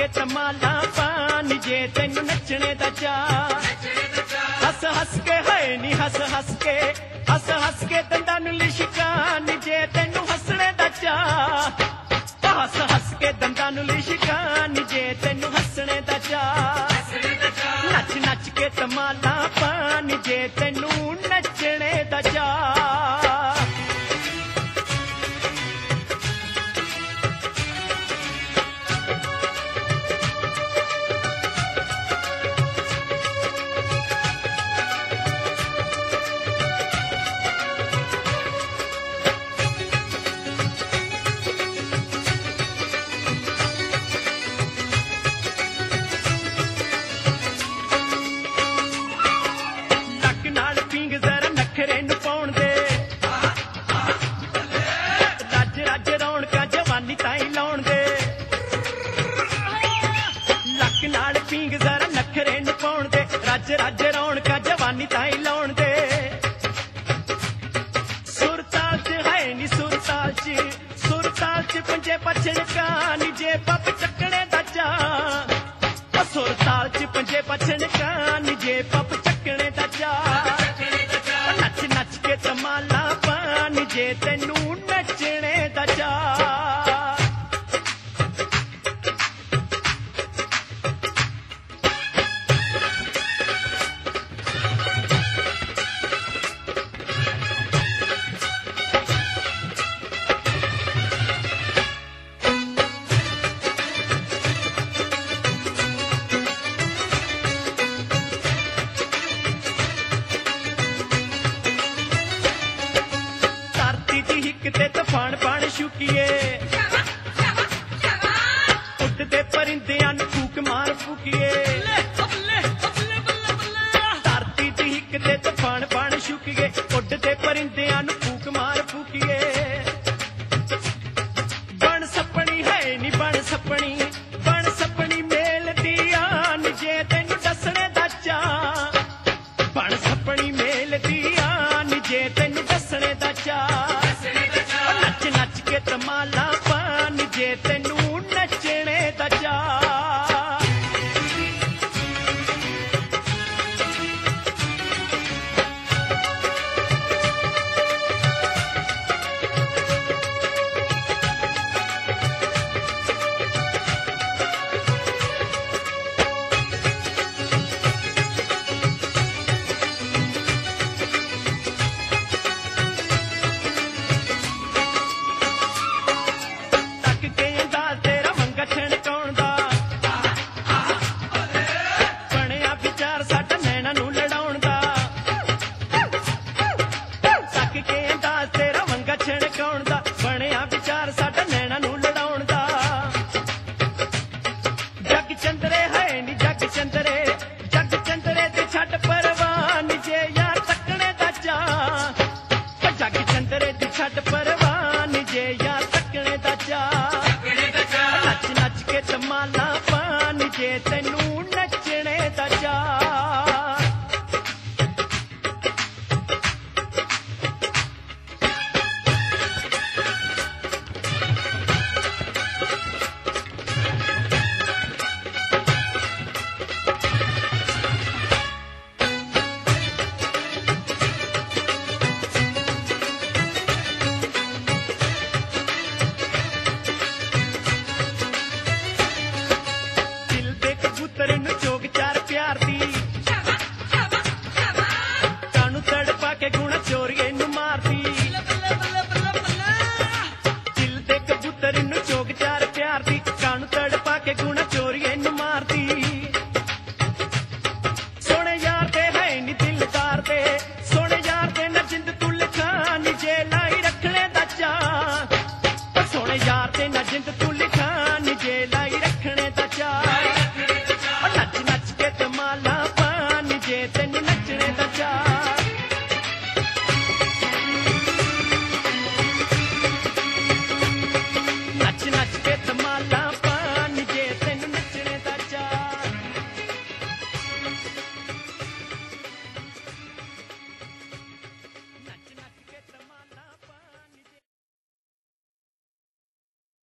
तमाला पान जे तेनू नचने दा चा हस हस के है नी हस हस के दंदां नू लिशकान जे तेनू हसने दा चा हस के दंदां नू लिशकान जे तेनू हसने दा चा नच नच के तमाला पान जे तेनू नचने दा चा रज रौनक जवानी ताई लाउण दे सुरताल च है नी सुरताल च पंजे पछण कान जे पप चकने दा चा सुरताल च पंजे पछण कान जे पप चकने दा चा नच नच के तमाला पान जे तेनू नचने दा चा तूफान पान शुकिए उड़ते परिंदियां नू फूक मार फूकिए धरती दी हिक ते तूफान पान शुकिए उड़ते परिंदियां नू फूक मार फूकिए बन सपनी है नी बन सपनी मेल दी आन जे तेनू दसने दा चा बन सपनी मेल दी आन जे तेनू दसने दा चा नच के तमाला पान जे तेनू नचने दा चा ਬਣਿਆ ਵਿਚਾਰ ਸਾਡਾ ਨੈਣਾ ਨੂੰ ਲੜਾਉਣ ਦਾ ਜੱਗ ਚੰਦਰੇ ਹੈ ਨੀ ਜੱਗ ਚੰਦਰੇ ਤੇ ਛੱਡ ਪਰਵਾਨ ਜੇ ਯਾਰ ਤੱਕਣੇ ਦਾ ਚਾ ਜੱਗ ਚੰਦਰੇ ਤੇ ਛੱਡ ਪਰਵਾਨ ਜੇ ਯਾਰ ਤੱਕਣੇ ਦਾ ਚਾ ਨੱਚ ਨੱਚ ਕੇ ਤਮਾਲਾ ਪਾਨ ਜੇ ਤੈਨੂੰ